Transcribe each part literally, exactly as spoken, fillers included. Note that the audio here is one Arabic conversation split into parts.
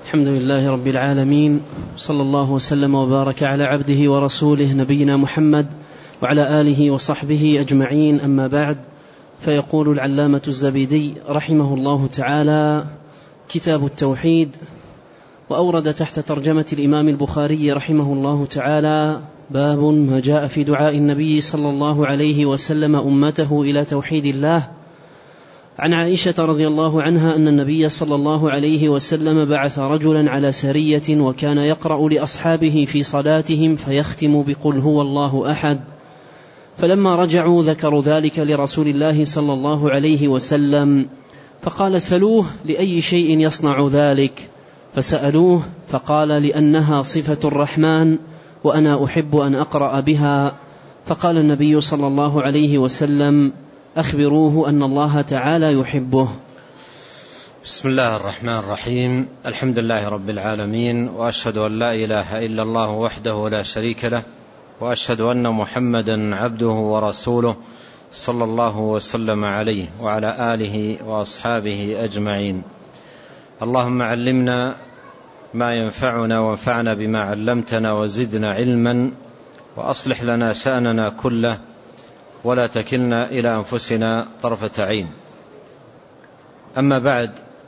الحمد لله رب العالمين، صلى الله وسلم وبارك على عبده ورسوله نبينا محمد وعلى آله وصحبه أجمعين، أما بعد. فيقول العلامة الزبيدي رحمه الله تعالى: كتاب التوحيد. وأورد تحت ترجمة الإمام البخاري رحمه الله تعالى باب ما جاء في دعاء النبي صلى الله عليه وسلم أمته إلى توحيد الله. عن عائشة رضي الله عنها أن النبي صلى الله عليه وسلم بعث رجلا على سرية، وكان يقرأ لأصحابه في صلاتهم فيختم بقل هو الله أحد. فلما رجعوا ذكروا ذلك لرسول الله صلى الله عليه وسلم، فقال: سلوه لأي شيء يصنع ذلك؟ فسألوه فقال: لأنها صفة الرحمن وأنا أحب أن أقرأ بها. فقال النبي صلى الله عليه وسلم: أخبروه أن الله تعالى يحبه. بسم الله الرحمن الرحيم. الحمد لله رب العالمين، وأشهد أن لا إله إلا الله وحده لا شريك له، وأشهد أن محمدا عبده ورسوله صلى الله وسلم عليه وعلى آله وأصحابه أجمعين. اللهم علمنا ما ينفعنا وانفعنا بما علمتنا وزدنا علما، وأصلح لنا شأننا كله ولا تكلنا إلى أنفسنا طرفة عين. أما بعد،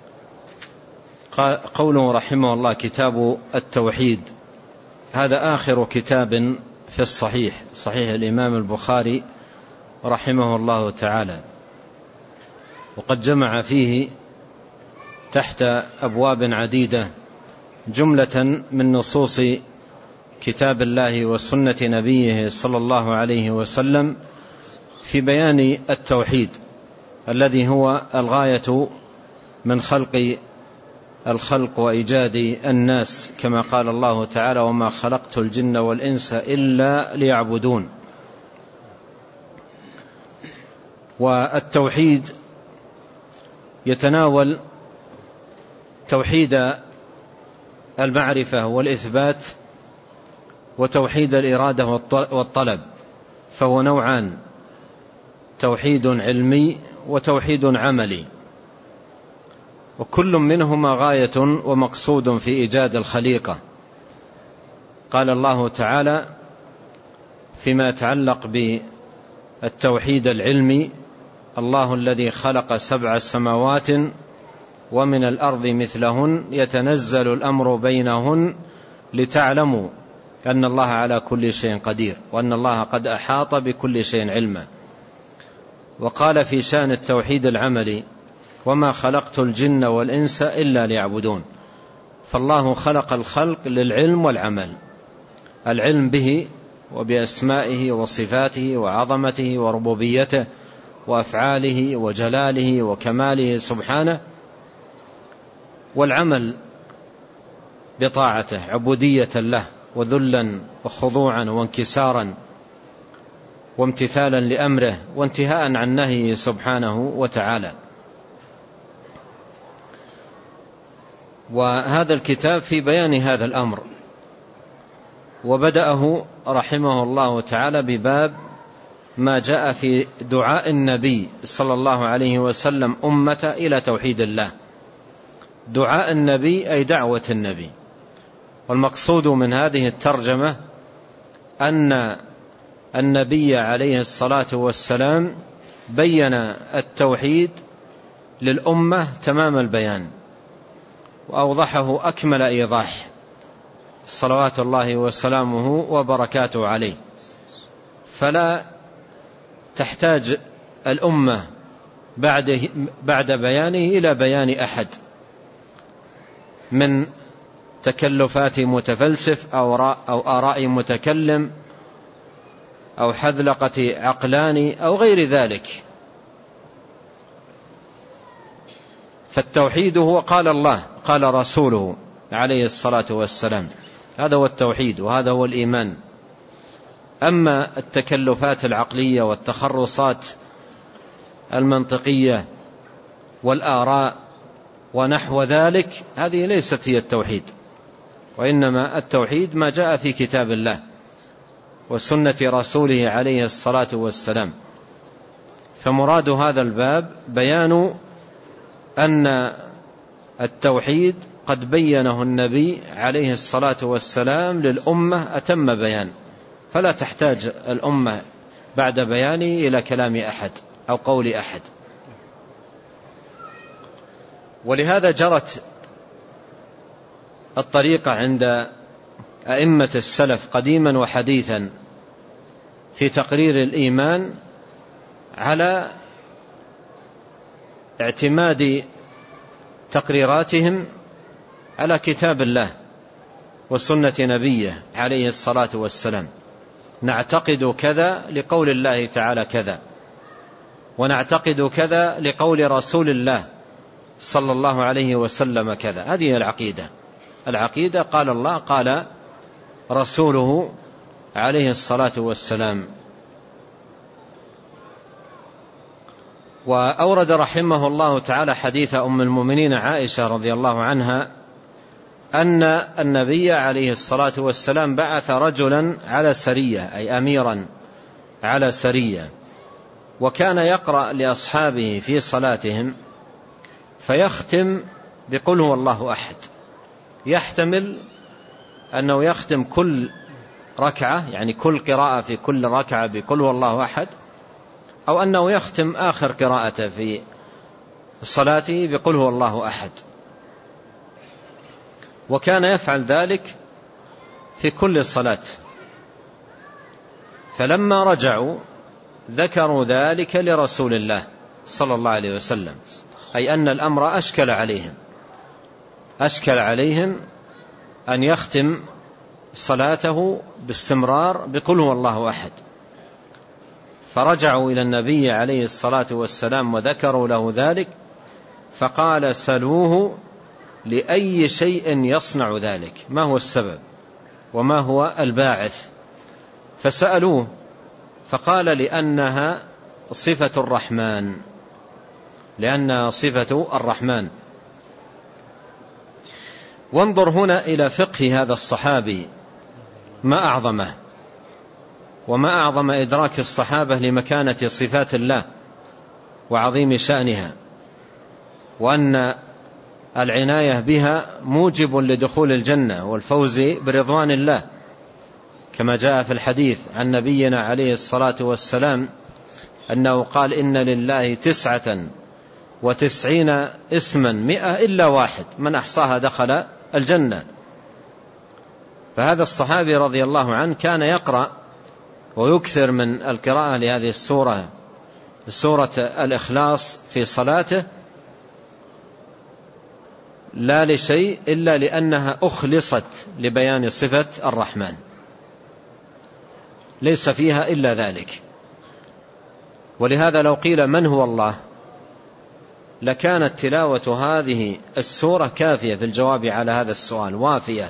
قوله رحمه الله كتاب التوحيد، هذا آخر كتاب في الصحيح، صحيح الإمام البخاري رحمه الله تعالى، وقد جمع فيه تحت أبواب عديدة جملة من نصوص كتاب الله وسنة نبيه صلى الله عليه وسلم في بيان التوحيد الذي هو الغاية من خلق الخلق وإيجاد الناس، كما قال الله تعالى: وما خلقت الجن والإنس إلا ليعبدون. والتوحيد يتناول توحيد المعرفة والإثبات وتوحيد الإرادة والطلب، فهو نوعان: توحيد علمي وتوحيد عملي، وكل منهما غاية ومقصود في إيجاد الخليقة. قال الله تعالى فيما يتعلق بالتوحيد العلمي: الله الذي خلق سبع سماوات ومن الأرض مثلهن يتنزل الأمر بينهن لتعلموا أن الله على كل شيء قدير وأن الله قد أحاط بكل شيء علما. وقال في شأن التوحيد العملي: وما خلقت الجن والإنس إلا ليعبدون. فالله خلق الخلق للعلم والعمل، العلم به وبأسمائه وصفاته وعظمته وربوبيته وأفعاله وجلاله وكماله سبحانه، والعمل بطاعته عبودية له وذلا وخضوعا وانكسارا وامتثالا لأمره وانتهاء عن نهيه سبحانه وتعالى. وهذا الكتاب في بيان هذا الأمر، وبدأه رحمه الله تعالى بباب ما جاء في دعاء النبي صلى الله عليه وسلم أمة إلى توحيد الله. دعاء النبي أي دعوة النبي. والمقصود من هذه الترجمة أن النبي عليه الصلاة والسلام بين التوحيد للأمة تمام البيان، وأوضحه أكمل إيضاح صلوات الله وسلامه وبركاته عليه. فلا تحتاج الأمة بعد, بعد بيانه إلى بيان أحد من تكلفات متفلسف أو آراء متكلم أو حذلقة عقلاني أو غير ذلك. فالتوحيد هو قال الله قال رسوله عليه الصلاة والسلام، هذا هو التوحيد وهذا هو الإيمان. أما التكلفات العقلية والتخرصات المنطقية والآراء ونحو ذلك، هذه ليست هي التوحيد، وإنما التوحيد ما جاء في كتاب الله وسنة رسوله عليه الصلاة والسلام. فمراد هذا الباب بيان أن التوحيد قد بينه النبي عليه الصلاة والسلام للأمة أتم بيان، فلا تحتاج الأمة بعد بيانه إلى كلام أحد أو قول أحد. ولهذا جرت الطريقة عند أئمة السلف قديما وحديثا في تقرير الإيمان على اعتماد تقريراتهم على كتاب الله وسنة نبيه عليه الصلاة والسلام. نعتقد كذا لقول الله تعالى كذا، ونعتقد كذا لقول رسول الله صلى الله عليه وسلم كذا. هذه العقيدة. العقيدة قال الله قال رسوله عليه الصلاة والسلام. وأورد رحمه الله تعالى حديث أم المؤمنين عائشة رضي الله عنها أن النبي عليه الصلاة والسلام بعث رجلا على سرية، أي أميرا على سرية، وكان يقرأ لأصحابه في صلاتهم فيختم بقل هو الله أحد. يحتمل أنه يختم كل ركعة، يعني كل قراءة في كل ركعة بقل هو الله أحد، أو أنه يختم آخر قراءته في صلاته بقل هو الله أحد. وكان يفعل ذلك في كل صلاة. فلما رجعوا ذكروا ذلك لرسول الله صلى الله عليه وسلم، أي أن الأمر أشكل عليهم أشكل عليهم أن يختم صلاته باستمرار بقل هو الله أحد. فرجعوا إلى النبي عليه الصلاة والسلام وذكروا له ذلك، فقال سلوه لأي شيء يصنع ذلك، ما هو السبب وما هو الباعث. فسألوه فقال لأنها صفة الرحمن، لأنها صفة الرحمن. وانظر هنا إلى فقه هذا الصحابي، ما أعظمه وما أعظم إدراك الصحابة لمكانة صفات الله وعظيم شأنها، وأن العناية بها موجب لدخول الجنة والفوز برضوان الله، كما جاء في الحديث عن نبينا عليه الصلاة والسلام أنه قال إن لله تسعة وتسعين اسما مئة إلا واحد من أحصاها دخل الجنة. فهذا الصحابي رضي الله عنه كان يقرأ ويكثر من القراءة لهذه السورة، سورة الإخلاص، في صلاته، لا لشيء إلا لأنها أخلصت لبيان صفة الرحمن، ليس فيها إلا ذلك. ولهذا لو قيل من هو الله لكانت تلاوة هذه السورة كافية في الجواب على هذا السؤال، وافية.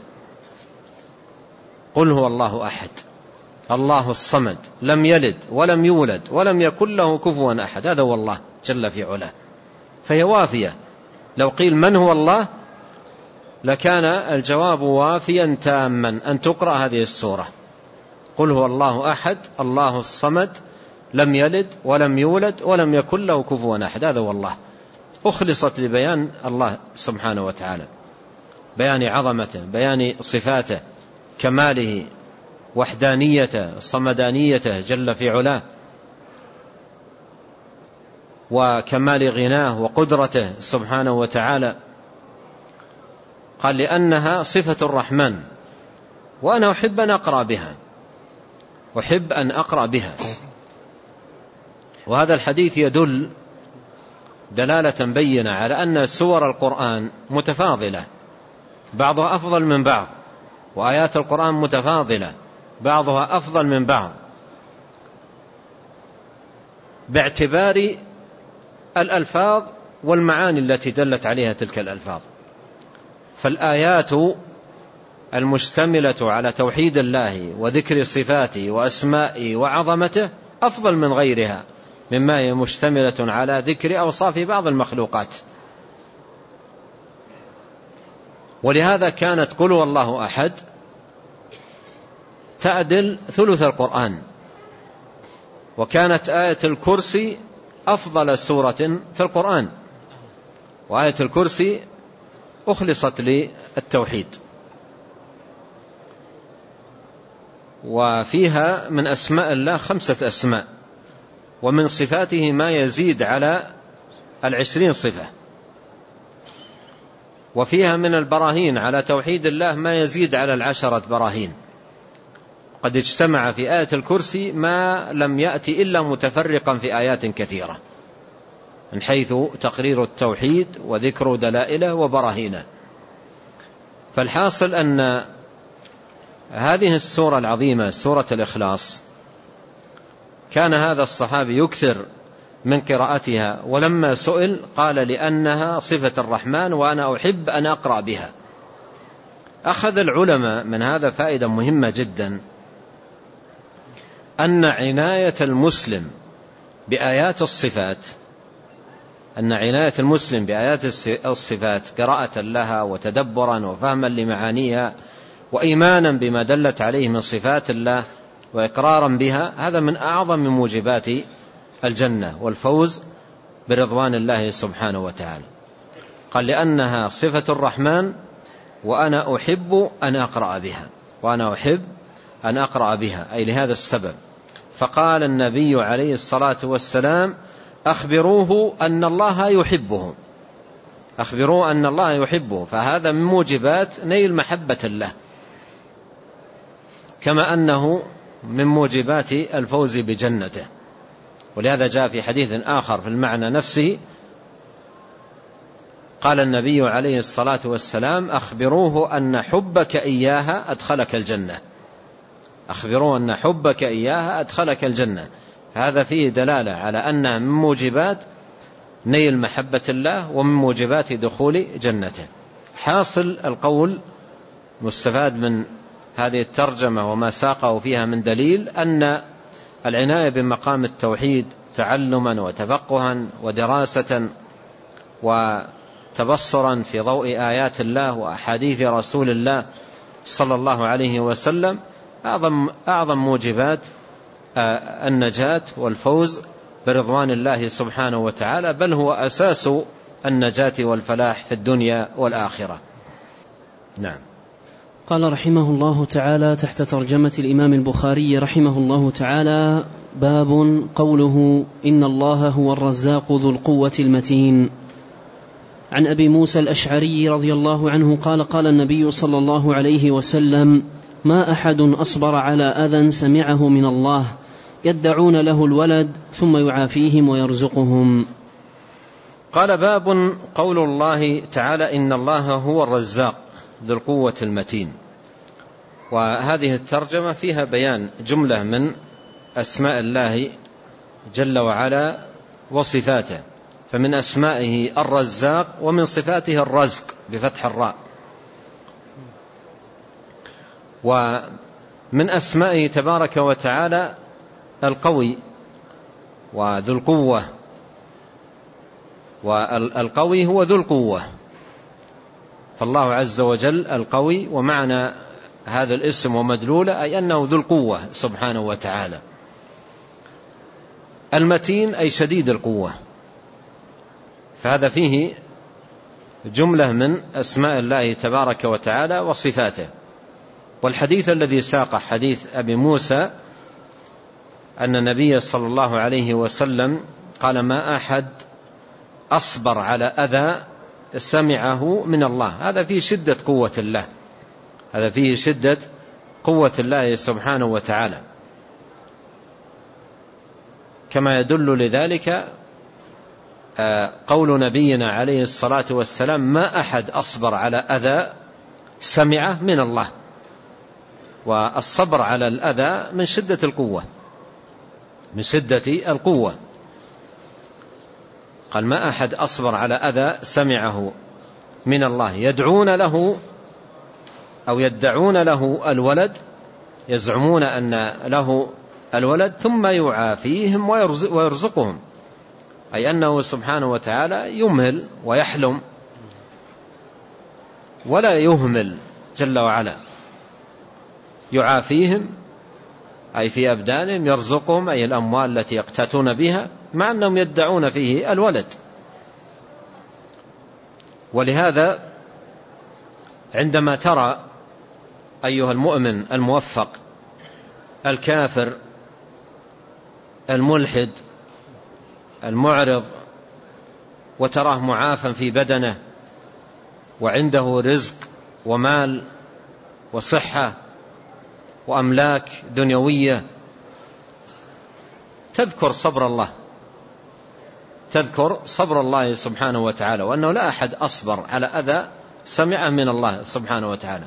قل هو الله أحد الله الصمد لم يلد ولم يولد ولم يكن له كفوا أحد، هذا هو الله جل في علاه. فهي وافية. لو قيل من هو الله لكان الجواب وافيا تاما أن تقرأ هذه السورة، قل هو الله أحد الله الصمد لم يلد ولم يولد ولم يكن له كفوا أحد، هذا هو الله. أخلصت لبيان الله سبحانه وتعالى، بيان عظمته، بيان صفاته، كماله، وحدانيته، صمدانيته جل في علاه، وكمال غناه وقدرته سبحانه وتعالى. قال لأنها صفة الرحمن، وأنا أحب أن أقرأ بها أحب أن أقرأ بها. وهذا الحديث يدل دلالة بينة على أن سور القرآن متفاضلة، بعضها أفضل من بعض، وآيات القرآن متفاضلة بعضها أفضل من بعض باعتبار الألفاظ والمعاني التي دلت عليها تلك الألفاظ. فالآيات المشتملة على توحيد الله وذكر صفاته وأسمائه وعظمته أفضل من غيرها مما هي مشتملة على ذكر أوصاف بعض المخلوقات. ولهذا كانت قل هو الله أحد تعدل ثلث القرآن، وكانت آية الكرسي أفضل سورة في القرآن، وآية الكرسي أخلصت للتوحيد. وفيها من أسماء الله خمسة أسماء، ومن صفاته ما يزيد على العشرين صفة، وفيها من البراهين على توحيد الله ما يزيد على العشرة براهين. قد اجتمع في آية الكرسي ما لم يأتي إلا متفرقا في آيات كثيرة من حيث تقرير التوحيد وذكر دلائله وبراهينه. فالحاصل أن هذه السورة العظيمة سورة الإخلاص كان هذا الصحابي يكثر من قراءتها، ولما سئل قال لأنها صفة الرحمن وأنا أحب أن أقرأ بها. أخذ العلماء من هذا فائدة مهمة جدا، أن عناية المسلم بآيات الصفات أن عناية المسلم بآيات الصفات قراءة لها وتدبرا وفهما لمعانيها وإيمانا بما دلت عليه من صفات الله وإقرارا بها، هذا من أعظم من موجبات الجنة والفوز برضوان الله سبحانه وتعالى. قال لأنها صفة الرحمن وأنا أحب أن أقرأ بها، وأنا أحب أن أقرأ بها، أي لهذا السبب. فقال النبي عليه الصلاة والسلام أخبروه أن الله يحبه، أخبروه أن الله يحبه، فهذا من موجبات نيل محبة الله، كما أنه من موجبات الفوز بجنته. ولهذا جاء في حديث آخر في المعنى نفسه، قال النبي عليه الصلاة والسلام أخبروه أن حبك إياها أدخلك الجنة، أخبروه أن حبك إياها أدخلك الجنة. هذا فيه دلالة على أنها من موجبات نيل محبة الله ومن موجبات دخول جنته. حاصل القول مستفاد من هذه الترجمة وما ساقه فيها من دليل أن العناية بمقام التوحيد تعلما وتفقها ودراسة وتبصرا في ضوء آيات الله وأحاديث رسول الله صلى الله عليه وسلم أعظم, أعظم موجبات النجاة والفوز برضوان الله سبحانه وتعالى، بل هو أساس النجاة والفلاح في الدنيا والآخرة. نعم. قال رحمه الله تعالى تحت ترجمة الإمام البخاري رحمه الله تعالى: باب قوله إن الله هو الرزاق ذو القوة المتين. عن أبي موسى الأشعري رضي الله عنه قال قال النبي صلى الله عليه وسلم: ما أحد أصبر على أذى سمعه من الله يدعون له الولد ثم يعافيهم ويرزقهم. قال: باب قول الله تعالى إن الله هو الرزاق ذو القوة المتين. وهذه الترجمة فيها بيان جملة من أسماء الله جل وعلا وصفاته، فمن أسمائه الرزاق ومن صفاته الرزق بفتح الراء، ومن أسمائه تبارك وتعالى القوي وذو القوة، والقوي هو ذو القوة، فالله عز وجل القوي، ومعنى هذا الاسم ومدلوله أي أنه ذو القوة سبحانه وتعالى. المتين أي شديد القوة، فهذا فيه جملة من أسماء الله تبارك وتعالى وصفاته. والحديث الذي ساق حديث أبي موسى أن النبي صلى الله عليه وسلم قال: ما أحد أصبر على أذى سمعه من الله. هذا فيه شدة قوة الله، هذا فيه شدة قوة الله سبحانه وتعالى، كما يدل لذلك قول نبينا عليه الصلاة والسلام: ما أحد أصبر على أذى سمعه من الله. والصبر على الأذى من شدة القوة، من شدة القوة. قال: ما أحد أصبر على أذى سمعه من الله يدعون له أو يدعون له الولد، يزعمون أن له الولد ثم يعافيهم ويرزقهم، أي أنه سبحانه وتعالى يمهل ويحلم ولا يهمل جل وعلا، يعافيهم أي في أبدانهم، يرزقهم أي الأموال التي يقتاتون بها، مع أنهم يدعون فيه الولد. ولهذا عندما ترى أيها المؤمن الموفق الكافر الملحد المعرض وتراه معافى في بدنه وعنده رزق ومال وصحة وأملاك دنيوية، تذكر صبر الله، تذكر صبر الله سبحانه وتعالى، وأنه لا أحد أصبر على أذى سمعه من الله سبحانه وتعالى.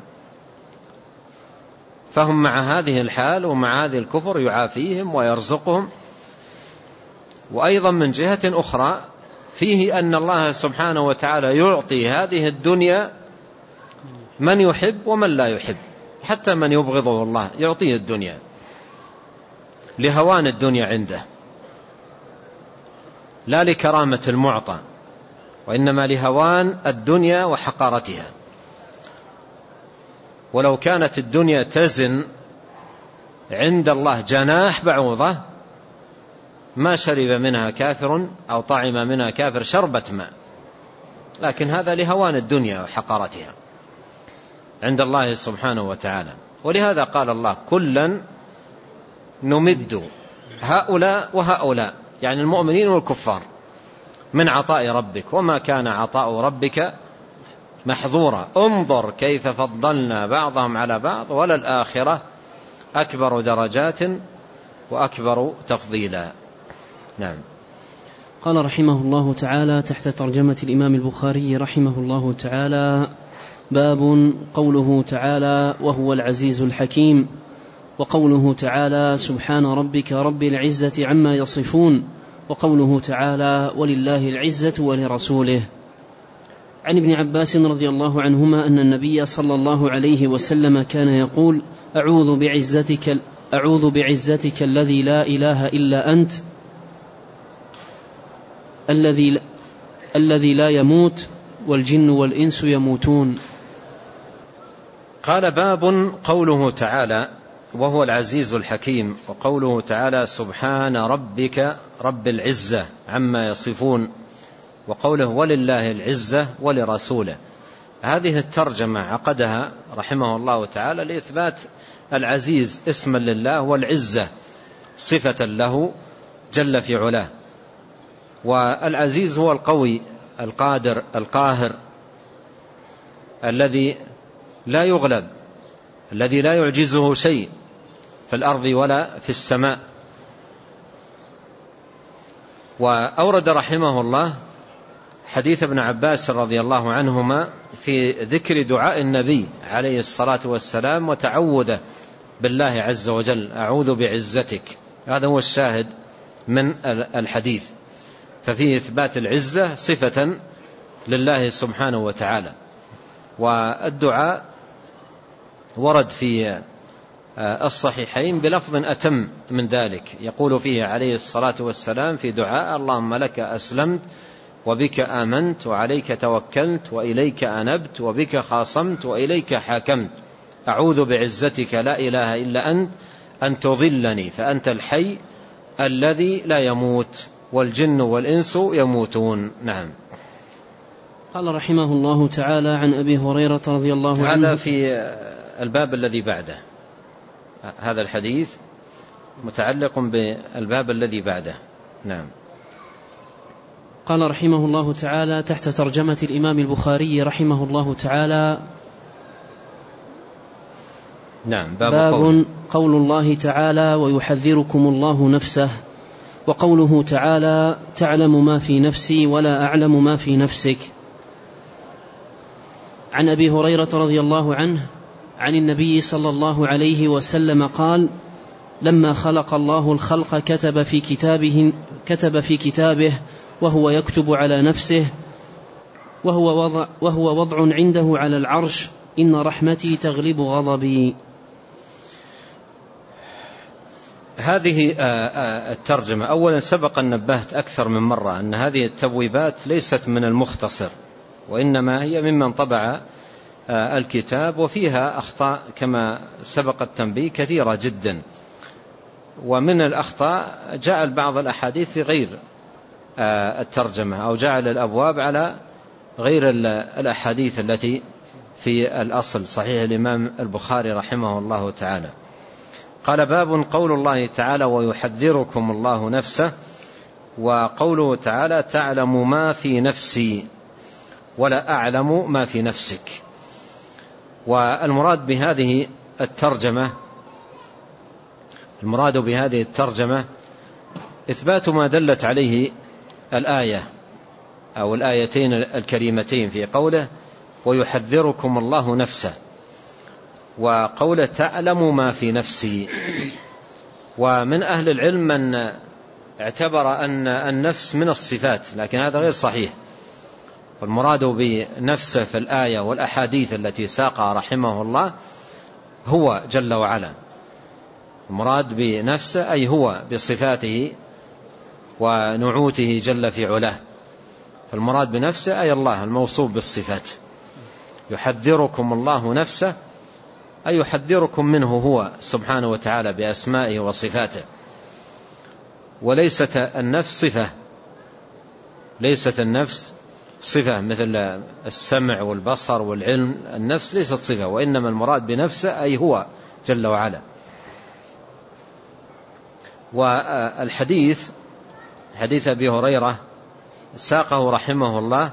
فهم مع هذه الحال ومع هذه الكفر يعافيهم ويرزقهم. وأيضا من جهة أخرى فيه أن الله سبحانه وتعالى يعطي هذه الدنيا من يحب ومن لا يحب، حتى من يبغضه الله يعطيه الدنيا لهوان الدنيا عنده، لا لكرامة المعطى، وإنما لهوان الدنيا وحقارتها. ولو كانت الدنيا تزن عند الله جناح بعوضة ما شرب منها كافر أو طعم منها كافر شربة ماء، لكن هذا لهوان الدنيا وحقارتها عند الله سبحانه وتعالى. ولهذا قال الله: كلا نمد هؤلاء وهؤلاء، يعني المؤمنين والكفار، من عطاء ربك، وما كان عطاء ربك محظورا، انظر كيف فضلنا بعضهم على بعض، وللآخرة أكبر درجات وأكبر تفضيلا. نعم. قال رحمه الله تعالى تحت ترجمة الإمام البخاري رحمه الله تعالى: باب قوله تعالى: وهو العزيز الحكيم. وقوله تعالى: سبحان ربك رب العزة عما يصفون. وقوله تعالى: ولله العزة ولرسوله. عن ابن عباس رضي الله عنهما أن النبي صلى الله عليه وسلم كان يقول: أعوذ بعزتك, أعوذ بعزتك الذي لا إله إلا أنت الذي, الذي لا يموت والجن والإنس يموتون. قال: باب قوله تعالى: وهو العزيز الحكيم. وقوله تعالى: سبحان ربك رب العزة عما يصفون. وقوله: ولله العزة ولرسوله. هذه الترجمة عقدها رحمه الله تعالى لإثبات العزيز اسما لله، والعزة صفة له جل في علاه. والعزيز هو القوي القادر القاهر الذي لا يغلب، الذي لا يعجزه شيء في الأرض ولا في السماء. وأورد رحمه الله حديث ابن عباس رضي الله عنهما في ذكر دعاء النبي عليه الصلاة والسلام وتعوذه بالله عز وجل: أعوذ بعزتك. هذا هو الشاهد من الحديث، ففيه إثبات العزة صفة لله سبحانه وتعالى. والدعاء ورد في الصحيحين بلفظ أتم من ذلك، يقول فيه عليه الصلاة والسلام في دعاء: اللهم لك أسلمت وبك آمنت وعليك توكلت وإليك أنبت وبك خاصمت وإليك حاكمت، أعوذ بعزتك لا إله إلا أنت أن تضلني فأنت الحي الذي لا يموت والجن والإنس يموتون. نعم. قال رحمه الله تعالى: عن أبي هريرة رضي الله عنه. هذا في الباب الذي بعده، هذا الحديث متعلق بالباب الذي بعده. نعم. قال رحمه الله تعالى تحت ترجمة الإمام البخاري رحمه الله تعالى: نعم. باب, باب قول. قول الله تعالى: ويحذركم الله نفسه. وقوله تعالى: تعلم ما في نفسي ولا أعلم ما في نفسك. عن أبي هريرة رضي الله عنه عن النبي صلى الله عليه وسلم قال: لما خلق الله الخلق كتب في كتابه, كتب في كتابه وهو يكتب على نفسه وهو وضع, وهو وضع عنده على العرش: إن رحمتي تغلب غضبي. هذه الترجمة أولا سبق أن نبهت أكثر من مرة أن هذه التبويبات ليست من المختصر، وإنما هي ممن طبع الكتاب، وفيها أخطاء كما سبق التنبيه كثيرة جدا. ومن الأخطاء جعل بعض الأحاديث في غير الترجمة، أو جعل الأبواب على غير الأحاديث التي في الأصل صحيح الإمام البخاري رحمه الله تعالى. قال: باب قول الله تعالى: ويحذركم الله نفسه. وقوله تعالى: تعلم ما في نفسي ولا أعلم ما في نفسك. والمراد بهذه الترجمة المراد بهذه الترجمة إثبات ما دلت عليه الآية أو الآيتين الكريمتين في قوله: ويحذركم الله نفسه، وقوله: تعلم ما في نفسي. ومن أهل العلم من اعتبر أن النفس من الصفات، لكن هذا غير صحيح. والمراد بنفسه في الآية والأحاديث التي ساقها رحمه الله هو جل وعلا. المراد بنفسه أي هو بصفاته ونعوته جل في علاه. فالمراد بنفسه أي الله الموصوف بالصفات. يحذركم الله نفسه أي يحذركم منه هو سبحانه وتعالى بأسمائه وصفاته. وليست النفس صفة، ليست النفس صفة مثل السمع والبصر والعلم. النفس ليست صفة، وإنما المراد بنفسه أي هو جل وعلا. والحديث حديث أبي هريرة ساقه رحمه الله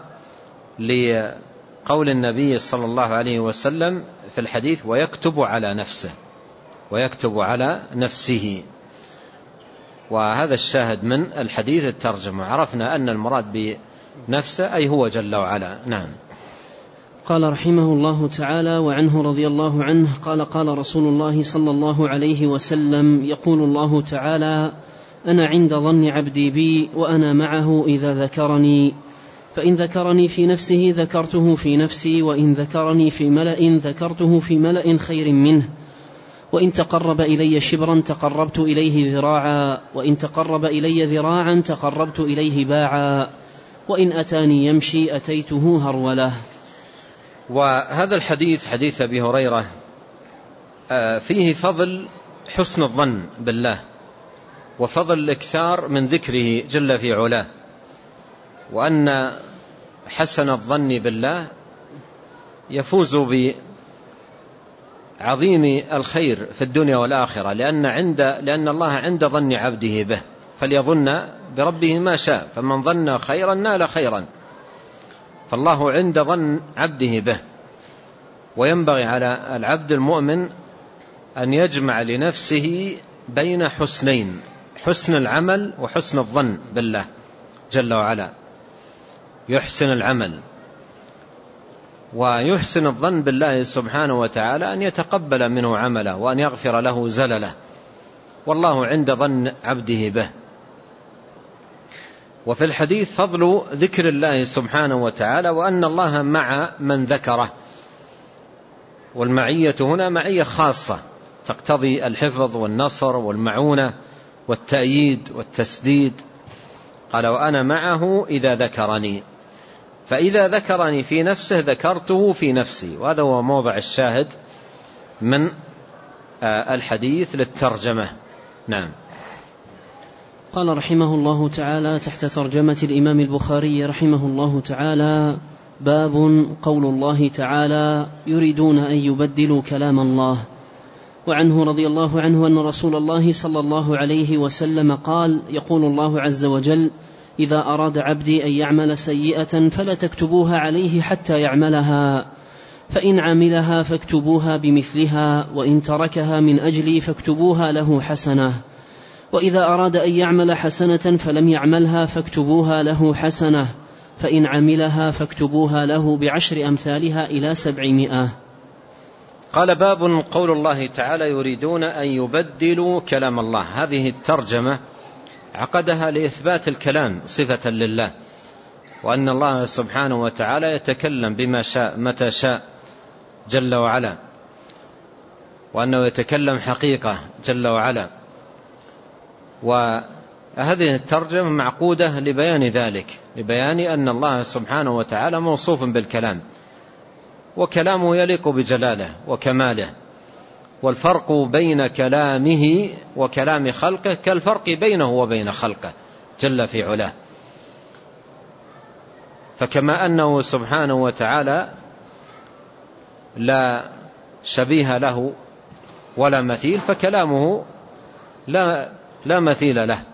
لقول النبي صلى الله عليه وسلم في الحديث: ويكتب على نفسه، ويكتب على نفسه. وهذا الشاهد من الحديث الترجمة. عرفنا أن المراد بنفسه أي هو جل وعلا. نعم. قال رحمه الله تعالى: وعنه رضي الله عنه قال: قال رسول الله صلى الله عليه وسلم: يقول الله تعالى: أنا عند ظن عبدي بي وأنا معه إذا ذكرني، فإن ذكرني في نفسه ذكرته في نفسي، وإن ذكرني في ملأ ذكرته في ملأ خير منه، وإن تقرب إلي شبرا تقربت إليه ذراعا، وإن تقرب إلي ذراعا تقربت إليه باعا، وإن أتاني يمشي أتيته هرولة. وهذا الحديث حديث أبي هريرة فيه فضل حسن الظن بالله، وفضل الإكثار من ذكره جل في علاه، وأن حسن الظن بالله يفوز بعظيم الخير في الدنيا والآخرة، لأن, عند لأن الله عند ظن عبده به، فليظن بربه ما شاء، فمن ظن خيرا نال خيرا. فالله عند ظن عبده به. وينبغي على العبد المؤمن أن يجمع لنفسه بين حسنين: حسن العمل وحسن الظن بالله جل وعلا. يحسن العمل ويحسن الظن بالله سبحانه وتعالى أن يتقبل منه عمله وأن يغفر له زلله، والله عند ظن عبده به. وفي الحديث فضل ذكر الله سبحانه وتعالى، وأن الله مع من ذكره. والمعية هنا معية خاصة تقتضي الحفظ والنصر والمعونة والتأييد والتسديد. قال: وأنا معه إذا ذكرني. فإذا ذكرني في نفسه ذكرته في نفسي. وهذا هو موضع الشاهد من الحديث للترجمة. نعم. قال رحمه الله تعالى تحت ترجمة الإمام البخاري رحمه الله تعالى: باب قول الله تعالى: يريدون أن يبدلوا كلام الله. وعنه رضي الله عنه أن رسول الله صلى الله عليه وسلم قال: يقول الله عز وجل: إذا أراد عبدي أن يعمل سيئة فلا تكتبوها عليه حتى يعملها، فإن عملها فاكتبوها بمثلها، وإن تركها من أجلي فاكتبوها له حسنة. وإذا أراد أن يعمل حسنة فلم يعملها فاكتبوها له حسنة، فإن عملها فاكتبوها له بعشر أمثالها إلى سبعمائة. قال: باب قول الله تعالى: يريدون أن يبدلوا كلام الله. هذه الترجمة عقدها لإثبات الكلام صفة لله، وأن الله سبحانه وتعالى يتكلم بما شاء متى شاء جل وعلا، وأنه يتكلم حقيقة جل وعلا. وهذه الترجمة معقودة لبيان ذلك، لبيان أن الله سبحانه وتعالى موصوف بالكلام، وكلامه يليق بجلاله وكماله. والفرق بين كلامه وكلام خلقه كالفرق بينه وبين خلقه جل في علاه. فكما أنه سبحانه وتعالى لا شبيه له ولا مثيل، فكلامه لا, لا مثيل له.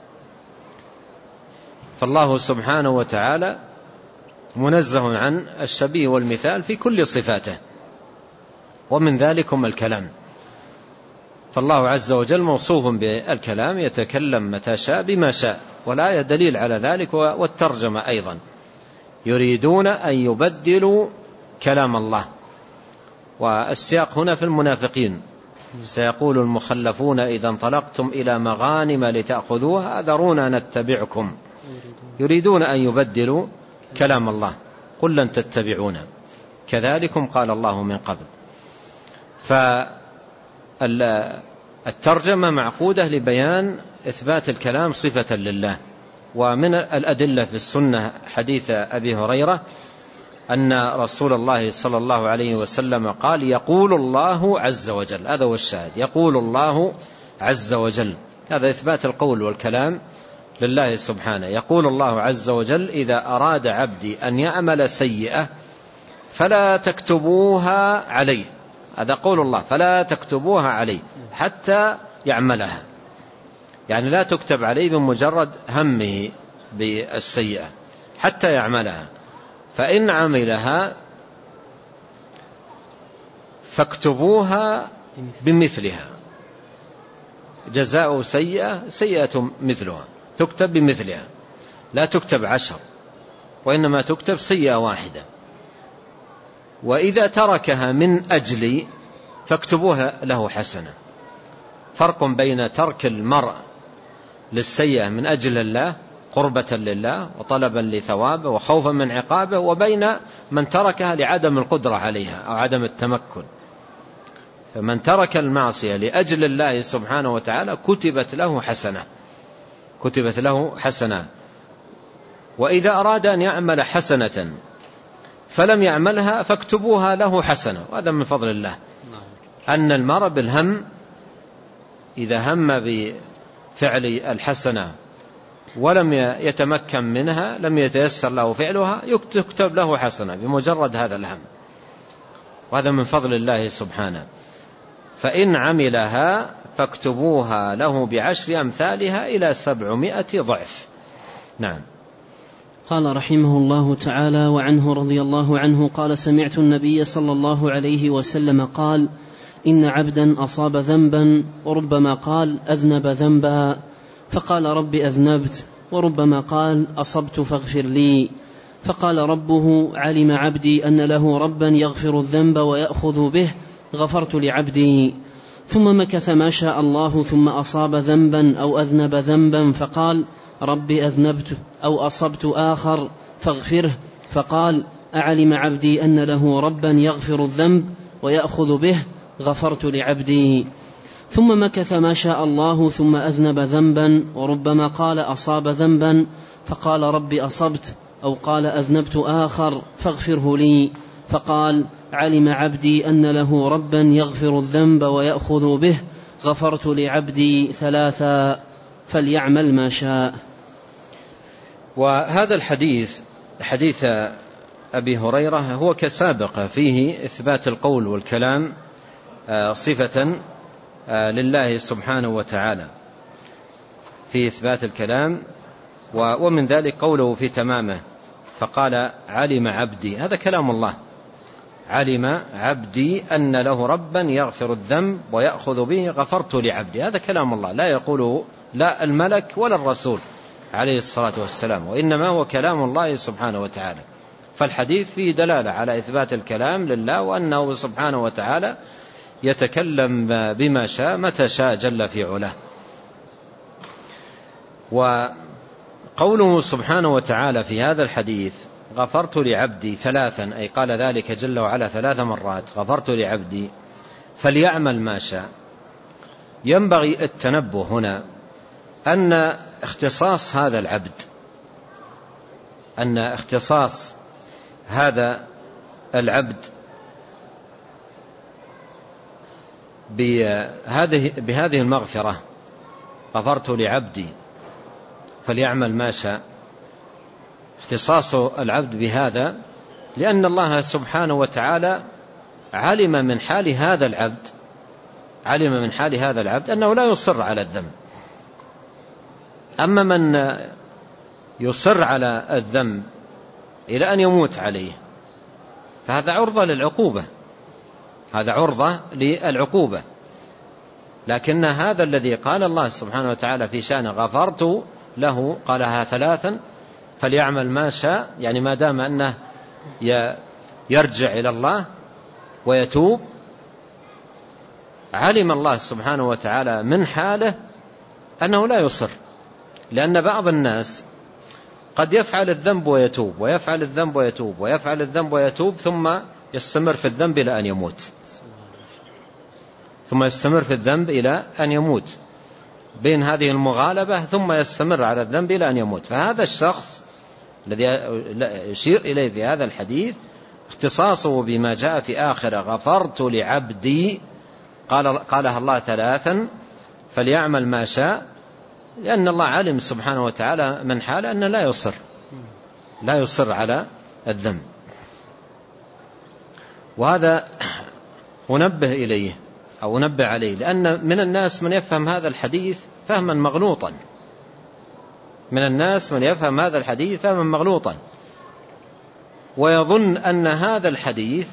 فالله سبحانه وتعالى منزه عن الشبيه والمثال في كل صفاته، ومن ذلكم الكلام. فالله عز وجل موصوف بالكلام، يتكلم متى شاء بما شاء، والآية دليل على ذلك، والترجمة أيضا. يريدون أن يبدلوا كلام الله، والسياق هنا في المنافقين. سيقول المخلفون إذا انطلقتم إلى مغانم لتأخذوها ذرونا نتبعكم. يريدون أن يبدلوا كلام الله، قل لن تتبعونا كذلكم قال الله من قبل. فالترجمة معقودة لبيان إثبات الكلام صفة لله. ومن الأدلة في السنة حديث أبي هريرة أن رسول الله صلى الله عليه وسلم قال يقول الله عز وجل، هذا هو الشاهد، يقول الله عز وجل، هذا إثبات القول والكلام لله سبحانه. يقول الله عز وجل إذا أراد عبدي أن يعمل سيئة فلا تكتبوها عليه، هذا قول الله، فلا تكتبوها عليه حتى يعملها، يعني لا تكتب عليه بمجرد همه بالسيئة حتى يعملها، فإن عملها فاكتبوها بمثلها، جزاء سيئة سيئة مثلها، تكتب بمثلها، لا تكتب عشر، وإنما تكتب سيئة واحدة. وإذا تركها من أجلي فاكتبوها له حسنة. فرق بين ترك المرء للسيئة من أجل الله قربة لله وطلبا لثوابه وخوفا من عقابه، وبين من تركها لعدم القدرة عليها أو عدم التمكن. فمن ترك المعصية لأجل الله سبحانه وتعالى كتبت له حسنة، كتبت له حسنة. وإذا أراد أن يعمل حسنة فلم يعملها فاكتبوها له حسنة، وهذا من فضل الله. أن المرء بالهم إذا هم بفعل الحسنة ولم يتمكن منها، لم يتيسر له فعلها، يكتب له حسنة بمجرد هذا الهم، وهذا من فضل الله سبحانه. فإن عملها فاكتبوها له بعشر أمثالها إلى سبعمائة ضعف. نعم. قال رحمه الله تعالى وعنه رضي الله عنه قال سمعت النبي صلى الله عليه وسلم قال إن عبدا أصاب ذنبا وربما قال أذنب ذنبا فقال رب أذنبت، وربما قال أصبت فاغفر لي، فقال ربه علم عبدي أن له ربا يغفر الذنب ويأخذ به غفرت لعبدي. ثم مكث ما شاء الله ثم أصاب ذنبا أو أذنب ذنبا فقال رب أذنبت أو أصبت آخر فاغفره، فقال أعلم عبدي أن له ربا يغفر الذنب ويأخذ به غفرت لعبدي. ثم مكث ما شاء الله ثم أذنب ذنبا وربما قال أصاب ذنبا فقال رب أصبت أو قال أذنبت آخر فاغفره لي، فقال علم عبدي أن له ربا يغفر الذنب ويأخذ به غفرت لعبدي ثلاثا فليعمل ما شاء. وهذا الحديث حديث أبي هريرة هو كسابق، فيه إثبات القول والكلام صفة لله سبحانه وتعالى، في إثبات الكلام، ومن ذلك قوله في تمامه فقال علم عبدي، هذا كلام الله، علم عبدي أن له ربا يغفر الذنب ويأخذ به غفرت لعبدي، هذا كلام الله، لا يقوله لا الملك ولا الرسول عليه الصلاة والسلام، وإنما هو كلام الله سبحانه وتعالى. فالحديث فيه دلالة على إثبات الكلام لله، وأنه سبحانه وتعالى يتكلم بما شاء متى شاء جل في علاه. وقوله سبحانه وتعالى في هذا الحديث غفرت لعبدي ثلاثا، أي قال ذلك جل وعلا ثلاث مرات غفرت لعبدي فليعمل ما شاء. ينبغي التنبه هنا أن اختصاص هذا العبد أن اختصاص هذا العبد بهذه بهذه المغفرة غفرت لعبدي فليعمل ما شاء، اختصاص العبد بهذا لأن الله سبحانه وتعالى علم من حال هذا العبد علم من حال هذا العبد أنه لا يصر على الذنب. أما من يصر على الذنب إلى أن يموت عليه فهذا عرضة للعقوبة هذا عرضة للعقوبة لكن هذا الذي قال الله سبحانه وتعالى في شأنه غفرت له قالها ثلاثا فليعمل ما شاء، يعني ما دام أنه يرجع إلى الله ويتوب، علم الله سبحانه وتعالى من حاله أنه لا يصر. لأن بعض الناس قد يفعل الذنب ويتوب ويفعل الذنب ويتوب ويفعل الذنب ويتوب ثم يستمر في الذنب إلى أن يموت ثم يستمر في الذنب إلى أن يموت بين هذه المغالبة ثم يستمر على الذنب إلى أن يموت. فهذا الشخص الذي يشير إليه في هذا الحديث اختصاصه بما جاء في آخر غفرت لعبدي قال قالها الله ثلاثا فليعمل ما شاء، لأن الله علم سبحانه وتعالى من حال أن لا يصر لا يصر على الذنب. وهذا أنبه إليه أو أنبه عليه، لأن من الناس من يفهم هذا الحديث فهما مغلوطا من الناس من يفهم هذا الحديث فهما مغلوطا ويظن أن هذا الحديث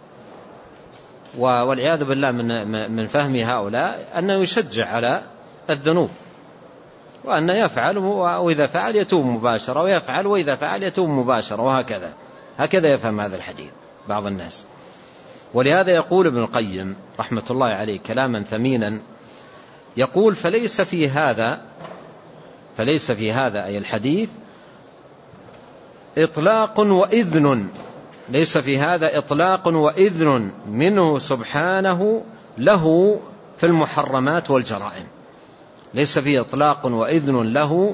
والعياذ بالله من من فهم هؤلاء أنه يشجع على الذنوب وأن يفعل وإذا فعل يتوب مباشرة ويفعل وإذا فعل يتوب مباشرة وهكذا هكذا يفهم هذا الحديث بعض الناس. ولهذا يقول ابن القيم رحمة الله عليه كلاما ثمينا يقول فليس في هذا فليس في هذا أي الحديث إطلاق وإذن ليس في هذا إطلاق وإذن منه سبحانه له في المحرمات والجرائم. ليس فيه إطلاق وإذن له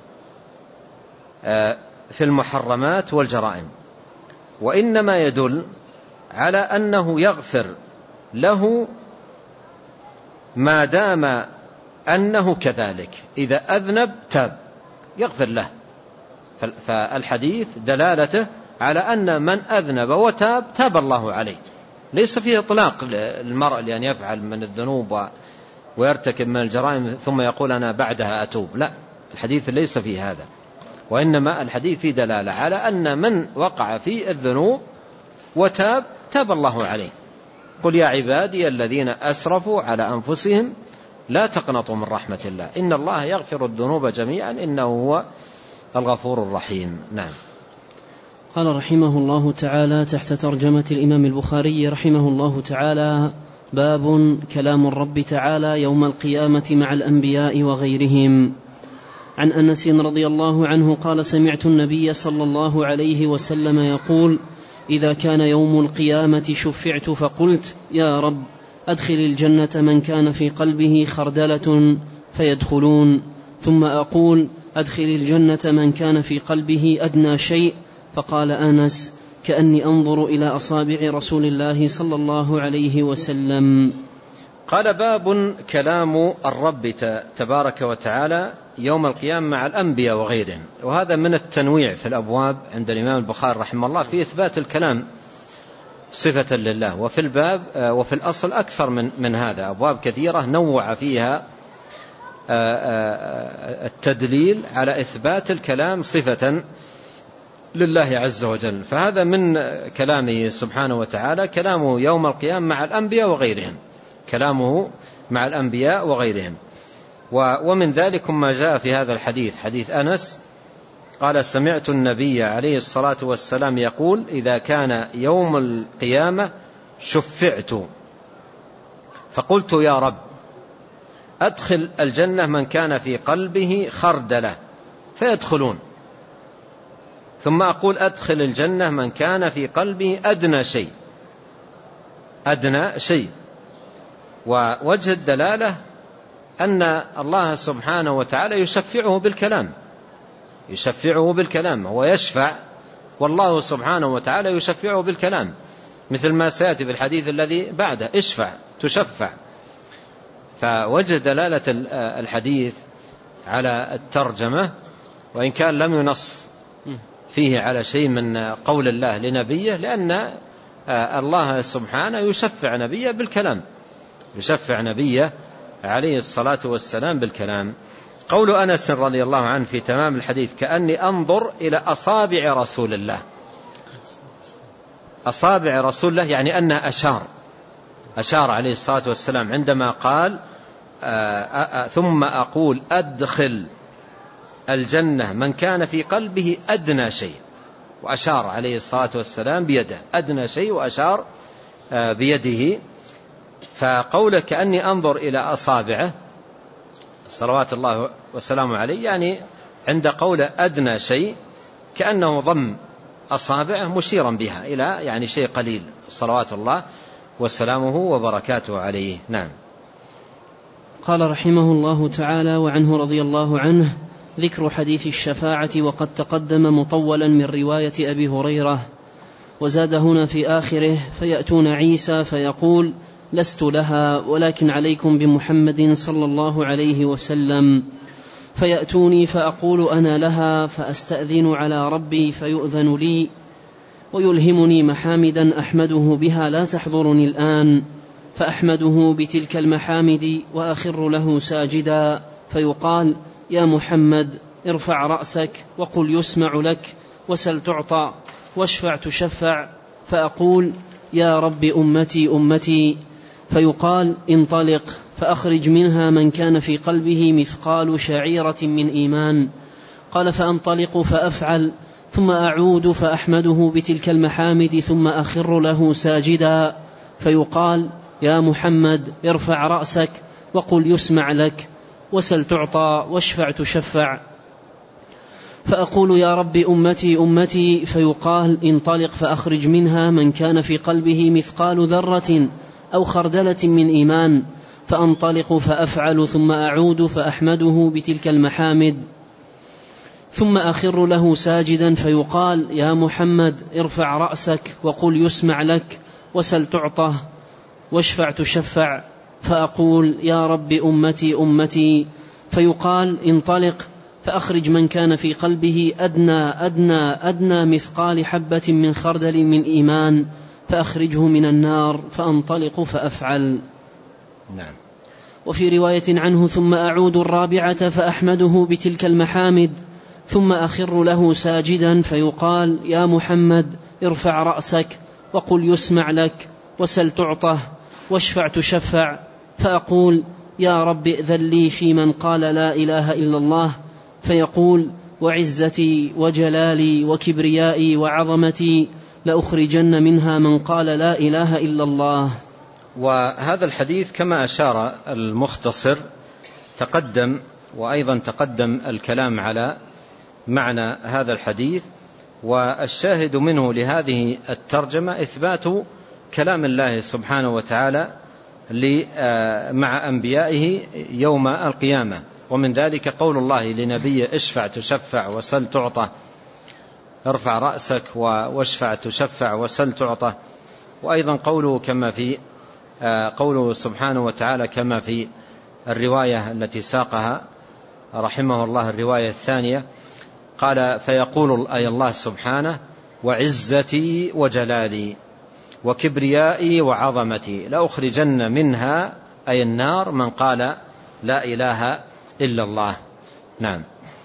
في المحرمات والجرائم، وإنما يدل على أنه يغفر له ما دام أنه كذلك، إذا أذنب تاب يغفر له. فالحديث دلالته على أن من أذنب وتاب تاب الله عليه. ليس فيه إطلاق المرء لأن يفعل من الذنوب ويرتكب من الجرائم ثم يقول أنا بعدها أتوب، لا، الحديث ليس فيه هذا، وإنما الحديث فيه دلالة على أن من وقع في الذنوب وتاب تاب الله عليه. قل يا عبادي الذين أسرفوا على أنفسهم لا تقنطوا من رحمة الله إن الله يغفر الذنوب جميعا إنه هو الغفور الرحيم. نعم. قال رحمه الله تعالى تحت ترجمة الإمام البخاري رحمه الله تعالى: باب كلام الرب تعالى يوم القيامة مع الأنبياء وغيرهم. عن أنس رضي الله عنه قال: سمعت النبي صلى الله عليه وسلم يقول: إذا كان يوم القيامة شفعت فقلت: يا رب أدخل الجنة من كان في قلبه خردلة فيدخلون، ثم أقول: أدخل الجنة من كان في قلبه أدنى شيء. فقال أنس: كأني أنظر إلى أصابع رسول الله صلى الله عليه وسلم. قال: باب كلام الرب تبارك وتعالى يوم القيامة مع الأنبياء وغيرهم. وهذا من التنويع في الأبواب عند الإمام البخاري رحمه الله في إثبات الكلام صفة لله. وفي الباب وفي الأصل أكثر من, من هذا، أبواب كثيرة نوع فيها التدليل على إثبات الكلام صفة لله عز وجل. فهذا من كلامه سبحانه وتعالى كلامه يوم القيامة مع الأنبياء وغيرهم كلامه مع الأنبياء وغيرهم. ومن ذلك ما جاء في هذا الحديث، حديث أنس قال: سمعت النبي عليه الصلاة والسلام يقول: إذا كان يوم القيامة شفعت فقلت: يا رب أدخل الجنة من كان في قلبه خردلة فيدخلون، ثم أقول: أدخل الجنة من كان في قلبه أدنى شيء أدنى شيء. ووجه الدلالة أن الله سبحانه وتعالى يشفعه بالكلام يشفعه بالكلام هو يشفع والله سبحانه وتعالى يشفعه بالكلام، مثل ما سيأتي في الحديث الذي بعده: اشفع تشفع. فوجه دلالة الحديث على الترجمة، وإن كان لم ينص فيه على شيء من قول الله لنبيه، لأن الله سبحانه يشفع نبيه بالكلام، يشفع نبيه عليه الصلاة والسلام بالكلام. قول أنس رضي الله عنه في تمام الحديث: كأني أنظر إلى أصابع رسول الله. أصابع رسول الله يعني أنه أشار أشار عليه الصلاة والسلام عندما قال آآ آآ ثم أقول أدخل الجنة من كان في قلبه أدنى شيء، وأشار عليه الصلاة والسلام بيده، أدنى شيء وأشار بيده. فقوله كأني أنظر إلى أصابعه صلوات الله وسلامه عليه، يعني عند قوله أدنى شيء كأنه ضم أصابعه مشيرا بها إلى يعني شيء قليل صلوات الله وسلامه وبركاته عليه. نعم. قال رحمه الله تعالى: وعنه رضي الله عنه ذكر حديث الشفاعة وقد تقدم مطولا من رواية أبي هريرة، وزاد هنا في آخره: فيأتون عيسى فيقول: لست لها ولكن عليكم بمحمد صلى الله عليه وسلم، فيأتوني فأقول أنا لها، فأستأذن على ربي فيؤذن لي، ويلهمني محامدا أحمده بها لا تحضرني الآن، فأحمده بتلك المحامد وأخر له ساجدا، فيقال: يا محمد ارفع رأسك وقل يسمع لك، وسل تعطى، واشفع تشفع، فأقول: يا رب أمتي أمتي، فيقال: انطلق فأخرج منها من كان في قلبه مثقال شعيرة من إيمان. قال: فأنطلق فأفعل، ثم أعود فأحمده بتلك المحامد ثم أخر له ساجدا، فيقال: يا محمد ارفع رأسك وقل يسمع لك، وسل تعطى، واشفع تشفع، فأقول: يا رب أمتي أمتي، فيقال: انطلق فأخرج منها من كان في قلبه مثقال ذرة أو خردلة من إيمان، فأنطلق فأفعل، ثم أعود فأحمده بتلك المحامد ثم أخر له ساجدا، فيقال: يا محمد ارفع رأسك وقل يسمع لك، وسل تعطى، واشفع تشفع، فأقول: يا رب أمتي أمتي، فيقال: انطلق فأخرج من كان في قلبه أدنى أدنى أدنى مثقال حبة من خردل من إيمان، فأخرجه من النار، فأنطلق فأفعل. نعم. وفي رواية عنه: ثم أعود الرابعة فأحمده بتلك المحامد ثم أخر له ساجدا، فيقال: يا محمد ارفع رأسك وقل يسمع لك، وسل تعطه، واشفع تشفع، فأقول: يا رب ائذن لي في من قال لا إله إلا الله، فيقول: وعزتي وجلالي وكبريائي وعظمتي لأخرجن منها من قال لا إله إلا الله. وهذا الحديث كما أشار المختصر تقدم، وأيضا تقدم الكلام على معنى هذا الحديث، والشاهد منه لهذه الترجمة إثبات كلام الله سبحانه وتعالى مع أنبيائه يوم القيامة، ومن ذلك قول الله لنبيه: اشفع تشفع وسل تعطى، ارفع رأسك واشفع تشفع وسل تعطى. وأيضا قوله كما في قوله سبحانه وتعالى كما في الرواية التي ساقها رحمه الله، الرواية الثانية، قال: فيقول أي الله سبحانه: وعزتي وجلالي وكبريائي وعظمتي لأخرجن منها أي النار من قال لا إله إلا الله. نعم.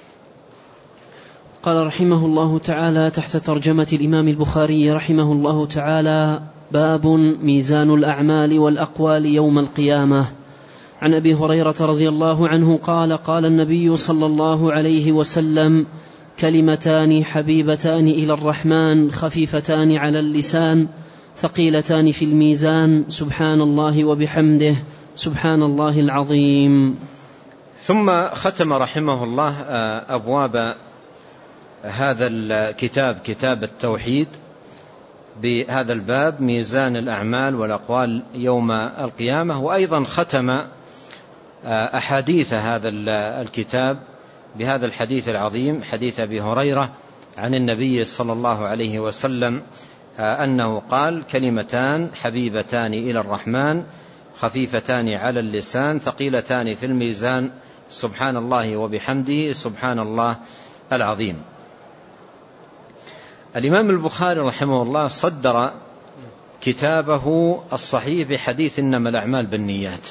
قال رحمه الله تعالى تحت ترجمة الإمام البخاري رحمه الله تعالى: باب ميزان الأعمال والأقوال يوم القيامة. عن أبي هريرة رضي الله عنه قال: قال النبي صلى الله عليه وسلم: كلمتان حبيبتان إلى الرحمن خفيفتان على اللسان ثقيلتان في الميزان، سبحان الله وبحمده، سبحان الله العظيم. ثم ختم رحمه الله أبواب هذا الكتاب، كتاب التوحيد، بهذا الباب: ميزان الأعمال والأقوال يوم القيامة. وأيضا ختم أحاديث هذا الكتاب بهذا الحديث العظيم، حديث أبي هريرة عن النبي صلى الله عليه وسلم أنه قال: كلمتان حبيبتان إلى الرحمن خفيفتان على اللسان ثقيلتان في الميزان، سبحان الله وبحمده، سبحان الله العظيم. الإمام البخاري رحمه الله صدر كتابه الصحيح بحديث إنما الأعمال بالنيات،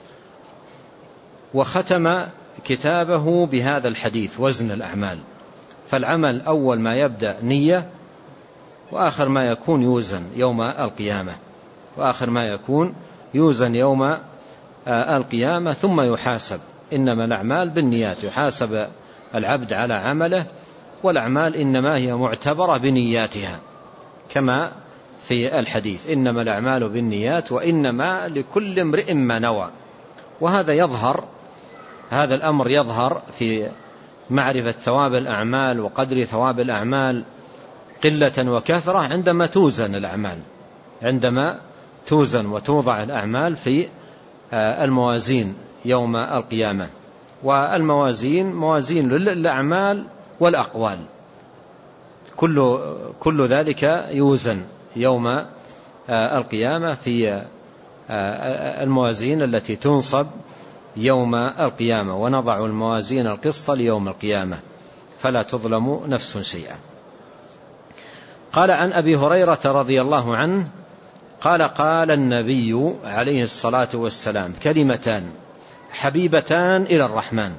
وختم كتابه بهذا الحديث وزن الأعمال. فالعمل أول ما يبدأ نية، وآخر ما يكون يوزن يوم القيامة، وآخر ما يكون يوزن يوم القيامة، ثم يحاسب. إنما الأعمال بالنيات، يحاسب العبد على عمله، والأعمال إنما هي معتبرة بنياتها، كما في الحديث إنما الأعمال بالنيات وإنما لكل امرئ ما نوى. وهذا يظهر، هذا الأمر يظهر في معرفة ثواب الأعمال وقدر ثواب الأعمال قلة وكثرة عندما توزن الأعمال، عندما توزن وتوضع الأعمال في الموازين يوم القيامة. والموازين موازين للأعمال والأقوال، كل كل ذلك يوزن يوم القيامة في الموازين التي تنصب يوم القيامة. ونضع الموازين القسط ليوم القيامة فلا تظلم نفس شيئا. قال عن أبي هريرة رضي الله عنه قال قال النبي عليه الصلاة والسلام: كلمتان حبيبتان إلى الرحمن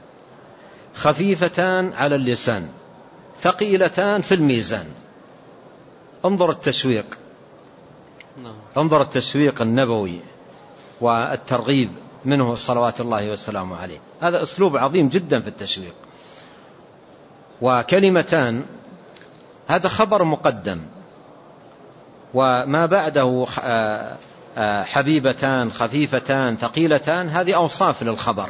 خفيفتان على اللسان ثقيلتان في الميزان. انظر التشويق، انظر التشويق النبوي والترغيب منه صلوات الله وسلامه عليه. هذا أسلوب عظيم جدا في التشويق. وكلمتان هذا خبر مقدم، وما بعده حبيبتان خفيفتان ثقيلتان هذه أوصاف للخبر،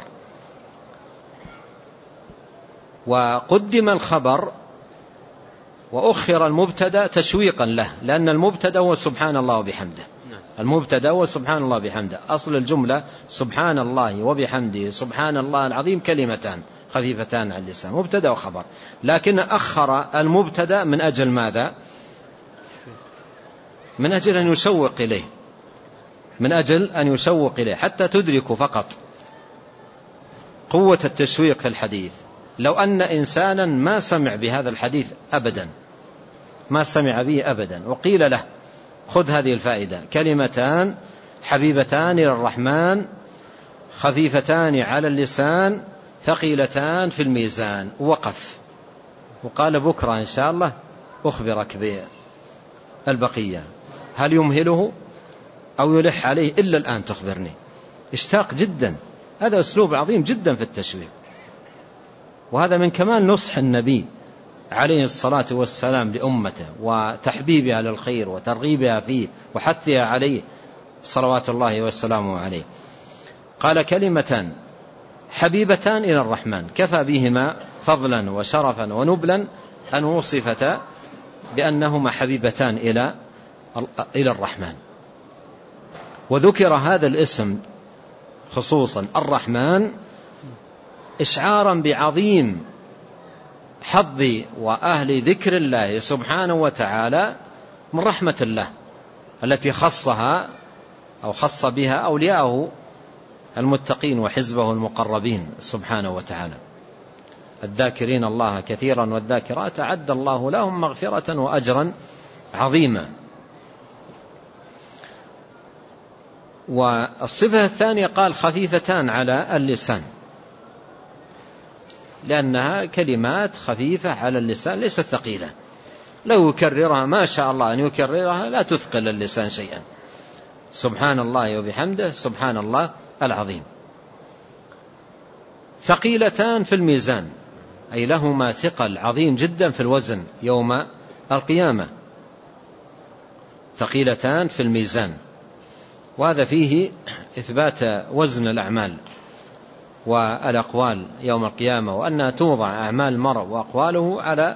وقدم الخبر وأخر المبتدأ تشويقا له، لأن المبتدأ هو سبحان الله وبحمده. المبتدأ هو سبحان الله وبحمده، أصل الجملة سبحان الله وبحمده سبحان الله العظيم كلمتان خفيفتان على اللسان، مبتدأ وخبر. لكن أخر المبتدأ من أجل ماذا؟ من أجل أن يشوق إليه، من أجل أن يشوق إليه حتى تدركوا فقط قوة التشويق في الحديث. لو أن إنسانا ما سمع بهذا الحديث أبدا، ما سمع به أبدا، وقيل له خذ هذه الفائدة: كلمتان حبيبتان إلى الرحمن خفيفتان على اللسان ثقيلتان في الميزان، وقف وقال بكرة إن شاء الله أخبرك بالبقية، هل يمهله أو يلح عليه إلا الآن تخبرني؟ اشتاق جدا. هذا أسلوب عظيم جدا في التشويق، وهذا من كمال نصح النبي عليه الصلاة والسلام لأمته وتحبيبها للخير وترغيبها فيه وحثها عليه صلوات الله والسلام عليه. قال كلمتان حبيبتان إلى الرحمن، كفى بهما فضلا وشرفا ونبلا أن وصفتا بأنهما حبيبتان إلى إلى الرحمن. وذكر هذا الاسم خصوصا الرحمن إشعارا بعظيم حظ وأهل ذكر الله سبحانه وتعالى من رحمة الله التي خصها أو خص بها أولياءه المتقين وحزبه المقربين سبحانه وتعالى. الذاكرين الله كثيرا والذاكرات أعد الله لهم مغفرة وأجرا عظيما. والصفة الثانية قال خفيفتان على اللسان، لأنها كلمات خفيفة على اللسان ليست ثقيلة، لو يكررها ما شاء الله أن يكررها لا تثقل اللسان شيئا. سبحان الله وبحمده سبحان الله العظيم. ثقيلتان في الميزان، أي لهما ثقل عظيم جدا في الوزن يوم القيامة. ثقيلتان في الميزان، وهذا فيه إثبات وزن الأعمال والأقوال يوم القيامة، وأنها توضع أعمال المرء وأقواله على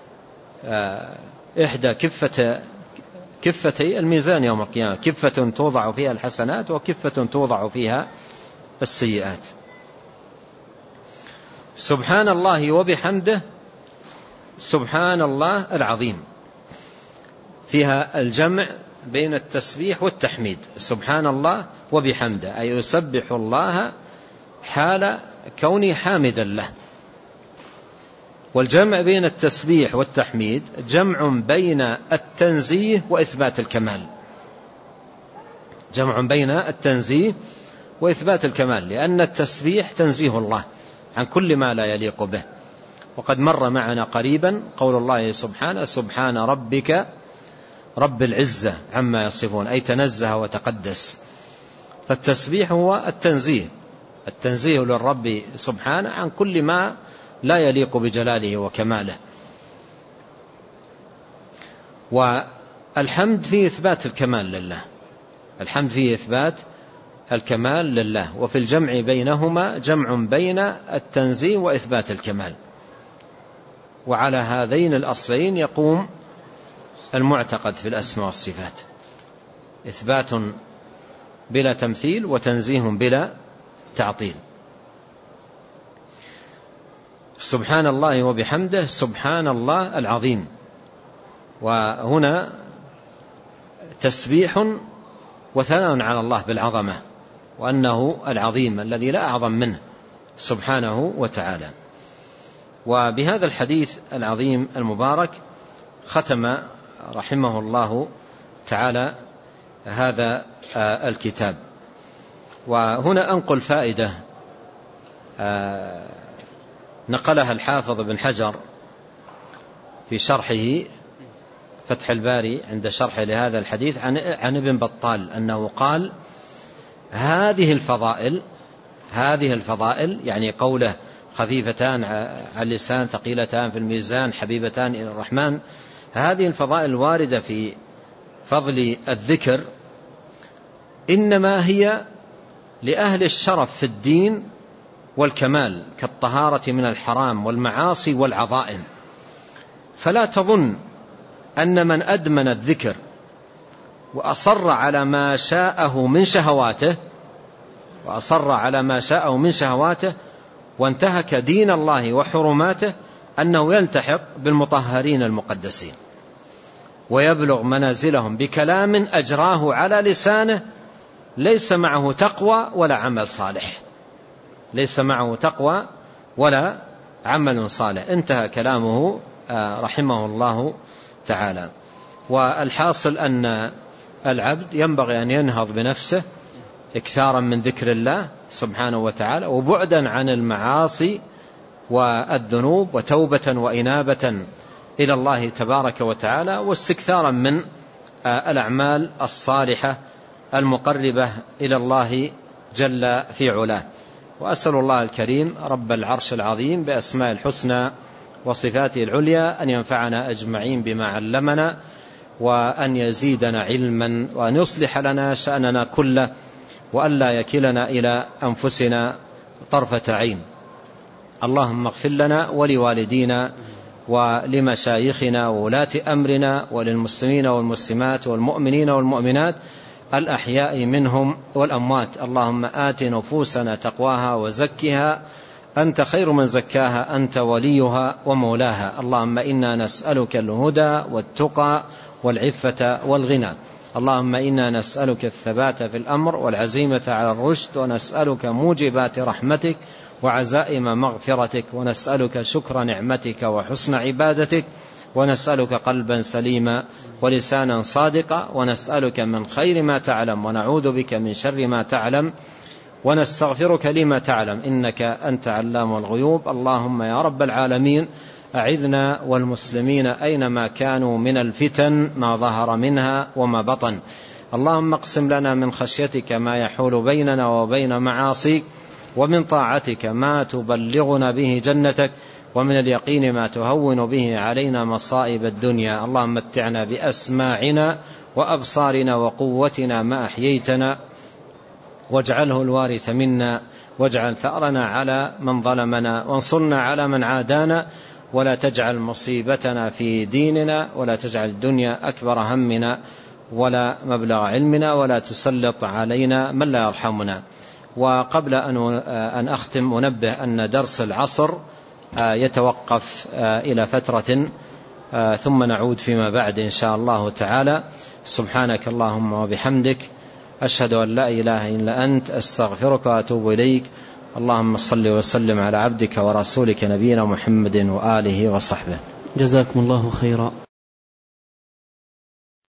إحدى كفة كفتي الميزان يوم القيامة، كفة توضع فيها الحسنات وكفة توضع فيها السيئات. سبحان الله وبحمده سبحان الله العظيم، فيها الجمع بين التسبيح والتحميد. سبحان الله وبحمده أي يسبح الله حال كوني حامدا له. والجمع بين التسبيح والتحميد جمع بين التنزيه وإثبات الكمال، جمع بين التنزيه وإثبات الكمال، لأن التسبيح تنزيه الله عن كل ما لا يليق به. وقد مر معنا قريبا قول الله سبحانه: سبحان ربك رب العزة عما يصفون، أي تنزه وتقدس. فالتسبيح هو التنزيه، التنزيه للرب سبحانه عن كل ما لا يليق بجلاله وكماله. والحمد فيه إثبات الكمال لله، الحمد فيه إثبات الكمال لله، وفي الجمع بينهما جمع بين التنزيه وإثبات الكمال. وعلى هذين الأصلين يقوم المعتقد في الأسماء والصفات: إثبات بلا تمثيل وتنزيه بلا تعطيل. سبحان الله وبحمده، سبحان الله العظيم. وهنا تسبيح وثناء على الله بالعظمة، وأنه العظيم الذي لا أعظم منه سبحانه وتعالى. وبهذا الحديث العظيم المبارك ختم رحمه الله تعالى هذا الكتاب. وهنا أنقل فائدة نقلها الحافظ بن حجر في شرحه فتح الباري عند شرحه لهذا الحديث عن عن ابن بطال أنه قال: هذه الفضائل هذه الفضائل يعني قوله خفيفتان على اللسان ثقيلتان في الميزان حبيبتان إلى الرحمن، هذه الفضائل الواردة في فضل الذكر إنما هي لأهل الشرف في الدين والكمال، كالطهارة من الحرام والمعاصي والعظائم. فلا تظن أن من أدمن الذكر وأصر على ما شاءه من شهواته وأصر على ما شاءه من شهواته وانتهك دين الله وحرماته أنه يلتحق بالمطهرين المقدسين ويبلغ منازلهم بكلام أجراه على لسانه ليس معه تقوى ولا عمل صالح، ليس معه تقوى ولا عمل صالح. انتهى كلامه رحمه الله تعالى. والحاصل أن العبد ينبغي أن ينهض بنفسه إكثارا من ذكر الله سبحانه وتعالى، وبعدا عن المعاصي والذنوب، وتوبة وإنابة إلى الله تبارك وتعالى، واستكثارا من الأعمال الصالحة المقربة إلى الله جل في علاه. وأسأل الله الكريم رب العرش العظيم بأسماء الحسنى وصفاته العليا أن ينفعنا أجمعين بما علمنا، وأن يزيدنا علما، وأن يصلح لنا شأننا كله، وأن لا يكلنا إلى أنفسنا طرفة عين. اللهم اغفر لنا ولوالدينا ولمشايخنا وولاة أمرنا وللمسلمين والمسلمات والمؤمنين والمؤمنات الأحياء منهم والأموات. اللهم آت نفوسنا تقواها وزكها أنت خير من زكاها، أنت وليها ومولاها. اللهم إنا نسألك الهدى والتقى والعفة والغنى. اللهم إنا نسألك الثبات في الأمر والعزيمة على الرشد، ونسألك موجبات رحمتك وعزائم مغفرتك، ونسألك شكر نعمتك وحسن عبادتك، ونسألك قلبا سليما ولسانا صادقا، ونسألك من خير ما تعلم ونعوذ بك من شر ما تعلم، ونستغفرك لما تعلم إنك أنت علام الغيوب. اللهم يا رب العالمين أعذنا والمسلمين أينما كانوا من الفتن ما ظهر منها وما بطن. اللهم اقسم لنا من خشيتك ما يحول بيننا وبين معاصيك، ومن طاعتك ما تبلغنا به جنتك، ومن اليقين ما تهون به علينا مصائب الدنيا. اللهم متعنا بأسماعنا وأبصارنا وقوتنا ما أحييتنا، واجعله الوارث منا، واجعل ثأرنا على من ظلمنا، وانصرنا على من عادانا، ولا تجعل مصيبتنا في ديننا، ولا تجعل الدنيا أكبر همنا ولا مبلغ علمنا، ولا تسلط علينا من لا يرحمنا. وقبل أن أختم أنبه أن درس العصر يتوقف إلى فترة ثم نعود فيما بعد إن شاء الله تعالى. سبحانك اللهم وبحمدك، أشهد أن لا إله إلا أنت، أستغفرك وأتوب إليك. اللهم صل وسلم على عبدك ورسولك نبينا محمد وآله وصحبه. جزاكم الله خيرا.